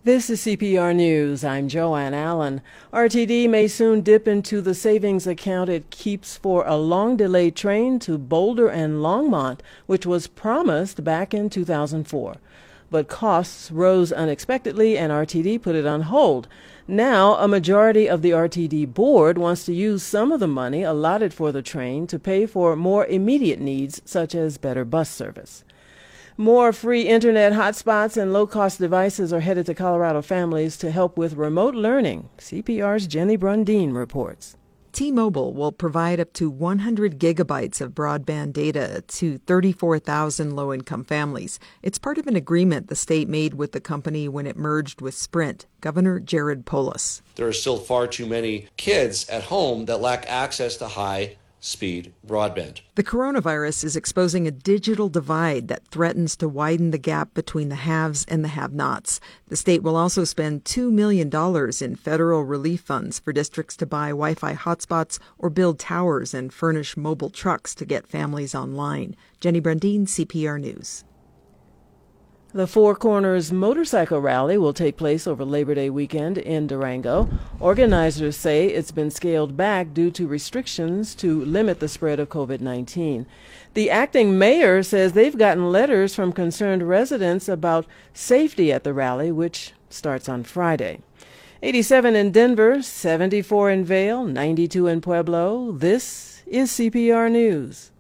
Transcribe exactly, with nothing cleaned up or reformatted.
This is C P R News. I'm Joanne Allen. R T D may soon dip into the savings account it keeps for a long-delayed train to Boulder and Longmont, which was promised back in two thousand four. But costs rose unexpectedly and R T D put it on hold. Now, a majority of the R T D board wants to use some of the money allotted for the train to pay for more immediate needs, such as better bus service. More free internet hotspots and low-cost devices are headed to Colorado families to help with remote learning. C P R's Jenny Brundeen reports. T-Mobile will provide up to one hundred gigabytes of broadband data to thirty-four thousand low-income families. It's part of an agreement the state made with the company when it merged with Sprint. Governor Jared Polis. There are still far too many kids at home that lack access to high speed broadband. The coronavirus is exposing a digital divide that threatens to widen the gap between the haves and the have-nots. The state will also spend two million dollars in federal relief funds for districts to buy Wi-Fi hotspots or build towers and furnish mobile trucks to get families online. Jenny Brundeen, C P R News. The Four Corners Motorcycle Rally will take place over Labor Day weekend in Durango. Organizers say it's been scaled back due to restrictions to limit the spread of COVID nineteen. The acting mayor says they've gotten letters from concerned residents about safety at the rally, which starts on Friday. eighty-seven in Denver, seventy-four in Vail, ninety-two in Pueblo. This is C P R News.